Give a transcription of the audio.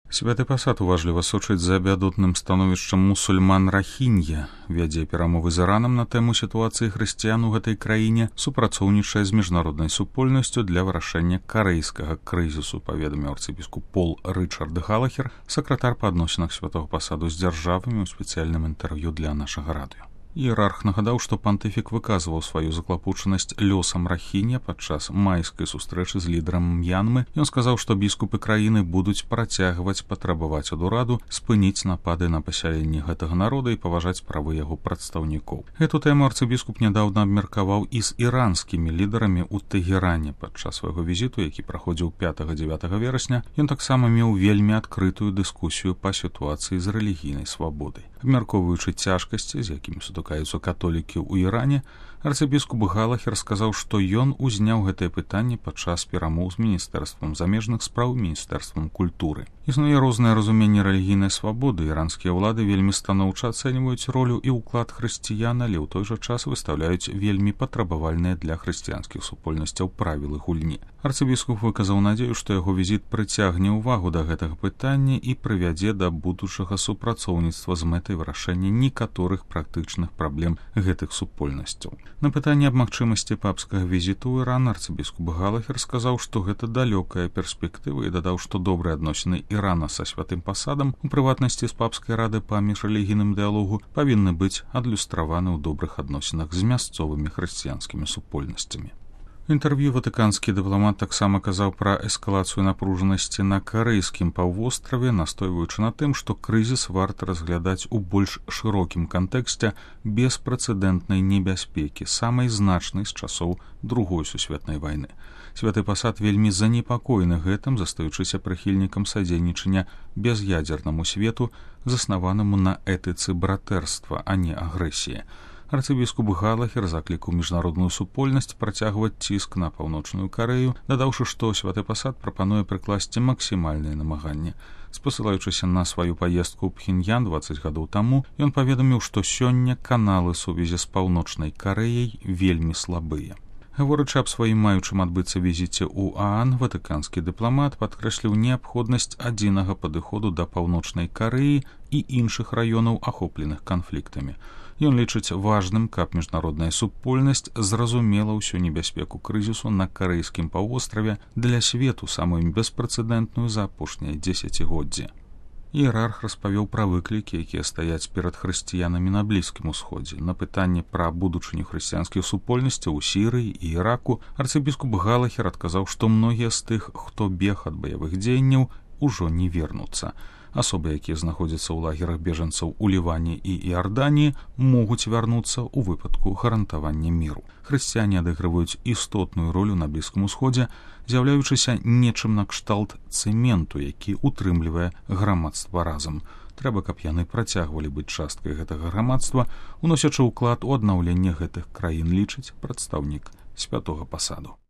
Святы пасад уважліва сочыць за бядотным становішчам мусульман Рахінья, вядзе перамовы з Іранам на тэму сітуацыі хрысціян у гэтай краіне, супрацоўнічае з міжнароднай супольнасцю для вырашэння карэйскага крызісу, паведаміў арцыбіскуп Пол Рычард Галахер, сакратар па адносінах святога пасаду з дзяржавамі ў спецыяльным інтэрв'ю для нашага радыё. Іерарх нагадаў, што пантыфік выказваў сваю заклапочанасць лёсам Рахінья падчас майскай сустрэчы з лідарам М'янмы. Ён сказаў, што біскупы краіны будуць працягваць патрабаваць ад ураду спыніць напады на пасяленні гэтага народа і паважаць правы яго прадстаўнікоў. Гэту тэму арцыбіскуп нядаўна абмеркаваў і з іранскімі лідарамі ў Тэгеране падчас свайго візіту, які праходзіў 5-9 верасня. Ён таксама меў вельмі адкрытую дыскусію па сітуацыі з рэлігійнай свабодай. Абмяркоўваючы цяжкасці, з якімі сутыкаюцца католікі ў Іране, арцыбіскуп Галахер сказаў, што ён узняў гэтае пытанне падчас перамоў з міністэрствам замежных спраў і міністэрствам культуры. Існуе рознае разуменне рэлігійнай свабоды. Іранскія ўлады вельмі станоўча ацэньваюць ролю і ўклад хрысціян, але ў той жа час выстаўляюць вельмі патрабавальныя для хрысціянскіх супольнасцяў правілы гульні. Арцыбіскуп выказаў надзею, што яго візіт прыцягне ўвагу да гэтага пытання і прывядзе да будучага супрацоўніцтва з мэтай вырашэння некаторых практычных праблем гэтых супольнасцяў. На пытанне аб магчымасці папскага візіту ў Іран арцыбіскуп Галахер сказаў, што гэта далёкая перспектыва і дадаў, што добрыя адносіны Ірана са святым пасадам, у прыватнасці з папскай рады па міжрэлігійным дыялогу, павінны быць адлюстраваны ў добрых адносінах з мясцовымі хрысціянскімі супольнасцямі. У інтэрв'ю ватыканскі дыпламат таксама казаў пра эскалацыю напружанасці на карэйскім паўвостраве, настойваючы на тым, што крызіс варта разглядаць у больш шырокім кантэксце беспрэцэдэнтнай небяспекі, самай значнай з часоў Другой сусветнай вайны. Святы пасад вельмі занепакоены гэтым, застаючыся прыхільнікам садзейнічання бяз'ядзернаму свету, заснаванаму на этыцы братэрства, а не агрэсіі. Арцыбіскуп Галахер заклікаў міжнародную супольнасць працягваць ціск на паўночную Карэю, дадаўшы, што святы пасад прапануе прыкласці максімальныя намаганні. Спасылаючыся на сваю паездку ў Пхеньян 20 гадоў таму, ён паведаміў, што сёння каналы сувязі з паўночнай Карэяй вельмі слабыя. Гаворачы аб сваім маючым адбыцца візіце ў Аан, ватыканскі дыпламат падкрэсліў неабходнасць адзінага падыходу да паўночнай Карэі і іншых раёнаў, ахопленых канфліктамі. Ён лічыць важным, каб міжнародная супольнасць зразумела ўсю небяспеку крызісу на карэйскім паўвостраве для свету, самую беспрэцэдэнтную за апошняе дзесяцігоддзе. Іерарх распавёў пра выклікі, якія стаяць перад хрысціянамі на Блізкім Усходзе. На пытанне пра будучыню хрысціянскіх супольнасцяў у Сірыі і Іраку арцыбіскуп Галахер адказаў, што многія з тых, хто бег ад баявых дзеянняў, ужо не вернуцца. Асобы, якія знаходзяцца ў лагерах бежанцаў у Ліване і Іарданіі, могуць вярнуцца ў выпадку гарантавання міру. Хрысціяне адыгрываюць істотную ролю на Блізкім Усходзе, з'яўляючыся нечым накшталт цэменту, які утрымлівае грамадства разам. Трэба, каб яны працягвалі быць часткай гэтага грамадства, уносячы ўклад у аднаўленне гэтых краін, лічыць прадстаўнік святога пасаду.